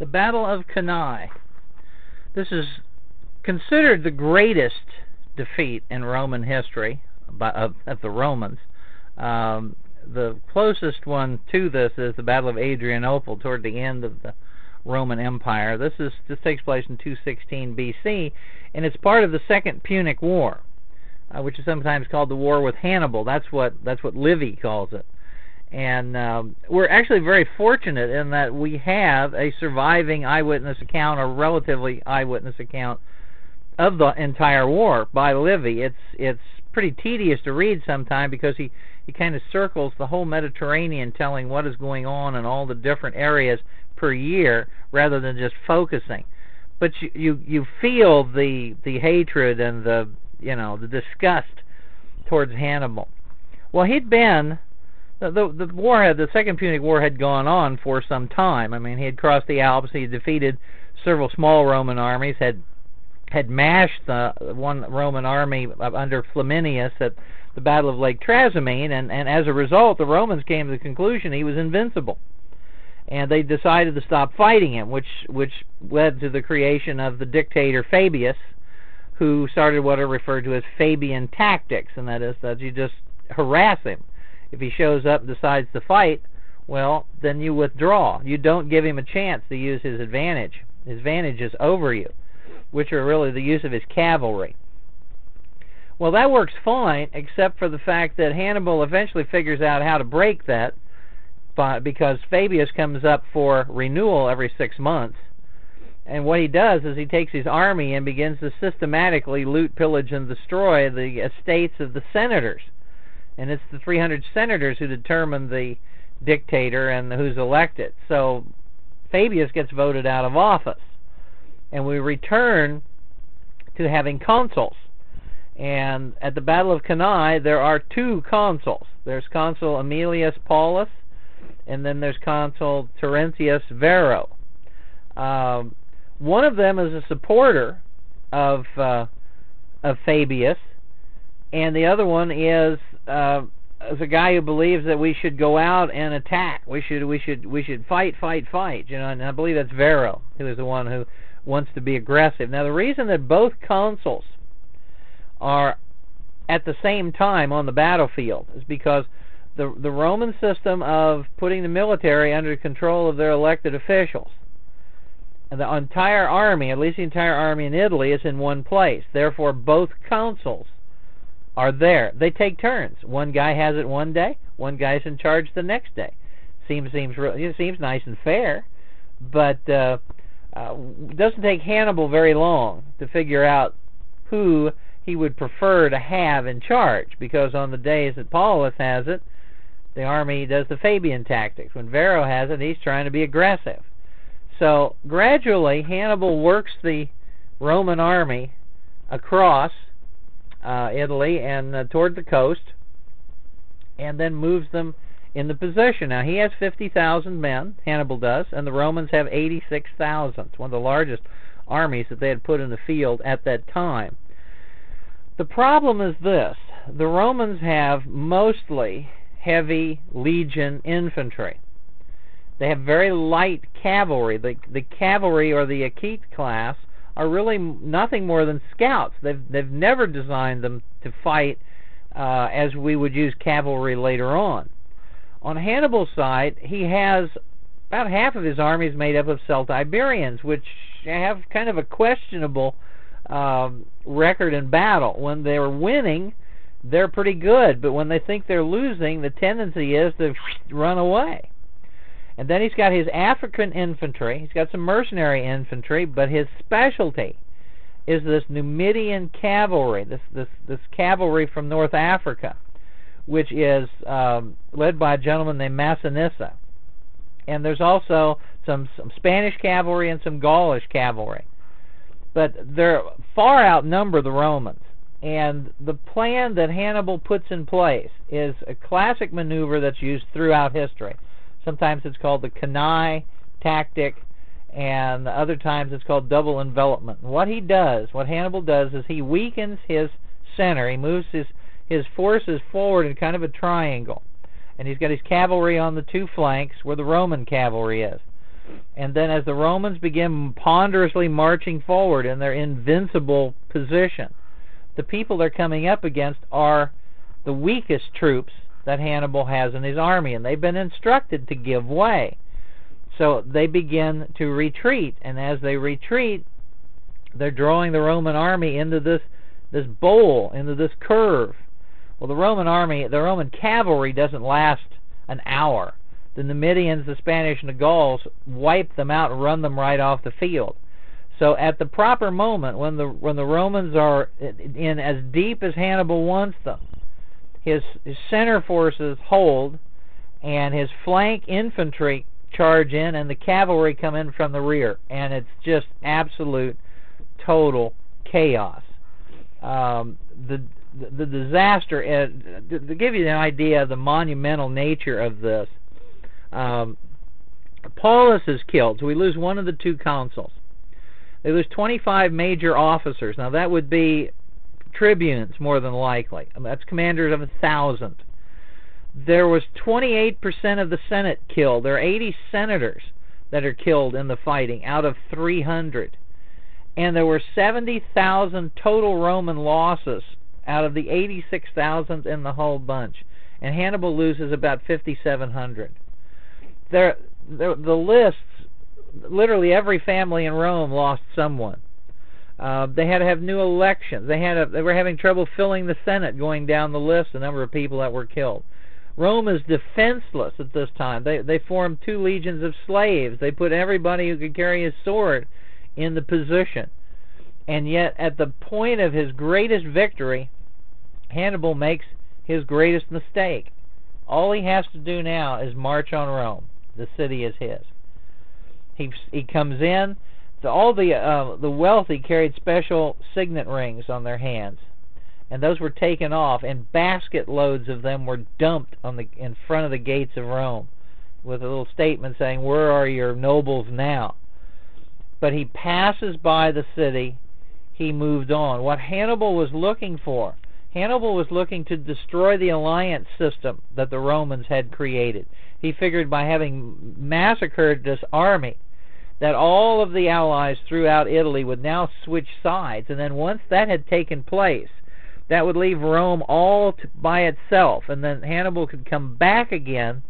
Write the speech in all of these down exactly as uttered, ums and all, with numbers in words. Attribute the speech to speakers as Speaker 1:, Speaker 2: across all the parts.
Speaker 1: The Battle of Cannae. This is considered the greatest defeat in Roman history by, of, of the Romans. Um, the closest one to this is the Battle of Adrianople toward the end of the Roman Empire. This is this takes place in two sixteen B C, and it's part of the Second Punic War, uh, which is sometimes called the War with Hannibal. That's what that's what Livy calls it. And um, we're actually very fortunate in that we have a surviving eyewitness account, a relatively eyewitness account of the entire war by Livy. It's it's pretty tedious to read sometimes because he, he kind of circles the whole Mediterranean, telling what is going on in all the different areas per year, rather than just focusing. But you you, you feel the the hatred and the you know the disgust towards Hannibal. Well, he'd been. The, the, the war had, the Second Punic War had gone on for some time. I mean, he had crossed the Alps, he had defeated several small Roman armies, had had mashed the one Roman army under Flaminius at the Battle of Lake Trasimene, and, and as a result, the Romans came to the conclusion he was invincible. And they decided to stop fighting him, which which led to the creation of the dictator Fabius, who started what are referred to as Fabian tactics, and that is that you just harass him. If he shows up and decides to fight, well, then you withdraw. You don't give him a chance to use his advantage. His advantage is over you, which are really the use of his cavalry. Well, that works fine, except for the fact that Hannibal eventually figures out how to break that, but because Fabius comes up for renewal every six months. And what he does is he takes his army and begins to systematically loot, pillage, and destroy the estates of the senators. And it's the three hundred senators who determine the dictator and who's elected. So Fabius gets voted out of office. And we return to having consuls. And at the Battle of Cannae, there are two consuls. There's consul Aemilius Paulus, and then there's consul Terentius Varro. Um, one of them is a supporter of uh, of Fabius, and the other one is uh, is a guy who believes that we should go out and attack. We should we should we should fight, fight, fight. You know, and I believe that's Varro, who is the one who wants to be aggressive. Now, the reason that both consuls are at the same time on the battlefield is because the the Roman system of putting the military under control of their elected officials, and the entire army, at least the entire army in Italy, is in one place. Therefore, both consuls are there. They take turns. One guy has it one day, one guy's in charge the next day. Seems seems it seems nice and fair, but uh, uh, it doesn't take Hannibal very long to figure out who he would prefer to have in charge, because on the days that Paulus has it, the army does the Fabian tactics. When Varro has it, he's trying to be aggressive. So gradually, Hannibal works the Roman army across uh, Italy and uh, toward the coast, and then moves them into position. Now, he has fifty thousand men, Hannibal does, and the Romans have eighty-six thousand. It's one of the largest armies that they had put in the field at that time. The problem is this: the Romans have mostly heavy legion infantry. They have very light cavalry. The, the cavalry, or the Achaete class, are really nothing more than scouts. They've, they've never designed them to fight uh, as we would use cavalry later on. On Hannibal's side, he has about half of his army is made up of Celtiberians, which have kind of a questionable um, record in battle. When they're winning, they're pretty good, but when they think they're losing, the tendency is to run away. And then he's got his African infantry. He's got some mercenary infantry, but his specialty is this Numidian cavalry, this this this cavalry from North Africa, which is um, led by a gentleman named Massinissa. And there's also some, some Spanish cavalry and some Gaulish cavalry. But they're far outnumber the Romans. And the plan that Hannibal puts in place is a classic maneuver that's used throughout history. Sometimes it's called the Cannae tactic, and other times it's called double envelopment. What he does, what Hannibal does, is he weakens his center. He moves his, his forces forward in kind of a triangle. And he's got his cavalry on the two flanks where the Roman cavalry is. And then as the Romans begin ponderously marching forward in their invincible position, the people they're coming up against are the weakest troops that Hannibal has in his army, and they've been instructed to give way. So they begin to retreat, and as they retreat, they're drawing the Roman army into this this bowl, into this curve. Well, the Roman army, the Roman cavalry doesn't last an hour. The Numidians, the Spanish, and the Gauls wipe them out and run them right off the field. So at the proper moment, when the when the Romans are in as deep as Hannibal wants them, his, his center forces hold, and his flank infantry charge in, and the cavalry come in from the rear, and it's just absolute, total chaos. Um, the, the the disaster. Uh, to, to give you an idea of the monumental nature of this, um, Paulus is killed, so we lose one of the two consuls. They lose twenty-five major officers. Now that would be tribunes, more than likely. That's commanders of a thousand. There was twenty-eight percent of the Senate killed. There are eighty senators that are killed in the fighting out of three hundred. And there were seventy thousand total Roman losses out of the eighty-six thousand in the whole bunch. And Hannibal loses about fifty-seven hundred. There, there, the lists, literally every family in Rome lost someone. Uh, they had to have new elections. They had a, they were having trouble filling the Senate, going down the list, the number of people that were killed. Rome is defenseless at this time. They they formed two legions of slaves. They put everybody who could carry a sword in the position. And yet, at the point of his greatest victory, Hannibal makes his greatest mistake. All he has to do now is march on Rome. The city is his. He he comes in. So all the uh, the wealthy carried special signet rings on their hands, and those were taken off, and basket loads of them were dumped on the in front of the gates of Rome, with a little statement saying, "Where are your nobles now?" But he passes by the city. He moved on. What Hannibal was looking for, Hannibal was looking to destroy the alliance system that the Romans had created. He figured by having massacred this army, that all of the allies throughout Italy would now switch sides, and then once that had taken place, that would leave Rome all to, by itself, and then Hannibal could come back again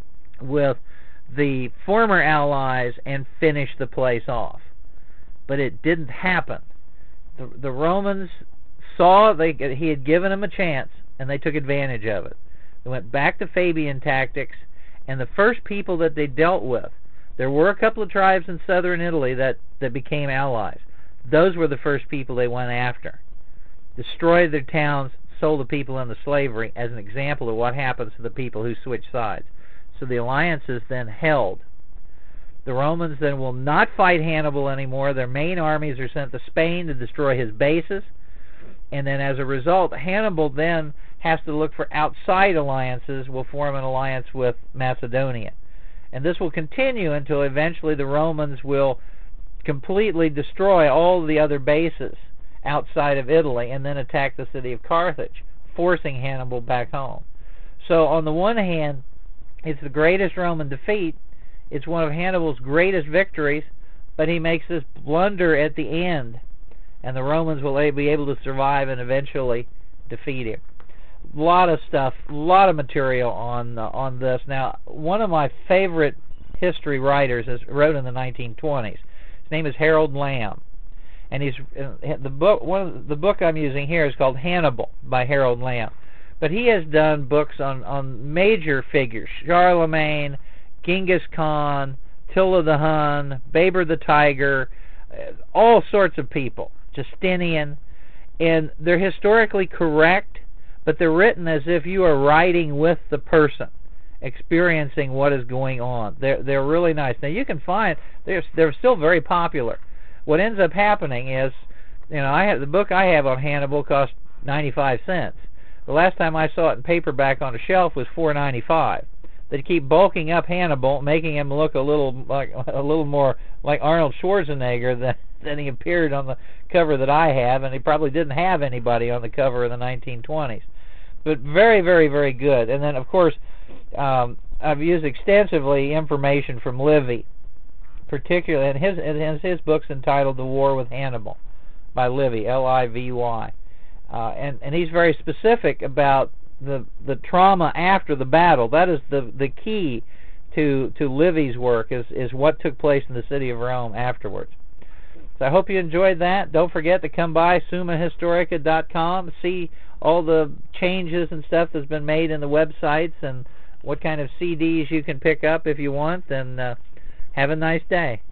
Speaker 1: with the former allies and finish the place off. But it didn't happen. The, the Romans saw they, he had given them a chance, and they took advantage of it. They went back to Fabian tactics, and the first people that they dealt with, there were a couple of tribes in southern Italy that, that became allies. Those were the first people they went after. Destroyed their towns, sold the people into slavery as an example of what happens to the people who switch sides. So the alliance is then held. The Romans then will not fight Hannibal anymore. Their main armies are sent to Spain to destroy his bases. And then as a result, Hannibal then has to look for outside alliances, will form an alliance with Macedonia. And this will continue until eventually the Romans will completely destroy all the other bases outside of Italy and then attack the city of Carthage, forcing Hannibal back home. So on the one hand, it's the greatest Roman defeat. It's one of Hannibal's greatest victories, but he makes this blunder at the end, and the Romans will be able to survive and eventually defeat him. A lot of stuff, a lot of material on uh, on this. Now, one of my favorite history writers is, wrote in the nineteen twenties. His name is Harold Lamb, and he's uh, the book. One of the book I'm using here is called Hannibal by Harold Lamb. But he has done books on on major figures: Charlemagne, Genghis Khan, Attila the Hun, Baber the Tiger, uh, all sorts of people, Justinian, and they're historically correct, but they're written as if you are writing with the person, experiencing what is going on. They're they're really nice. Now you can find they're they're still very popular. What ends up happening is, you know, I have the book I have on Hannibal cost ninety-five cents. The last time I saw it in paperback on a shelf was four ninety-five. They keep bulking up Hannibal, making him look a little like a little more like Arnold Schwarzenegger than than he appeared on the cover that I have, and he probably didn't have anybody on the cover of the nineteen twenties. But very, very, very good. And then, of course, um, I've used extensively information from Livy particularly, and his and his book's entitled "The War with Hannibal" by Livy, L I V Y, uh, and and he's very specific about the the trauma after the battle. That is the the key to to Livy's work, is is what took place in the city of Rome afterwards. So I hope you enjoyed that. Don't forget to come by summa historica dot com, see all the changes and stuff that's been made in the websites and what kind of C Ds you can pick up if you want, and uh, have a nice day.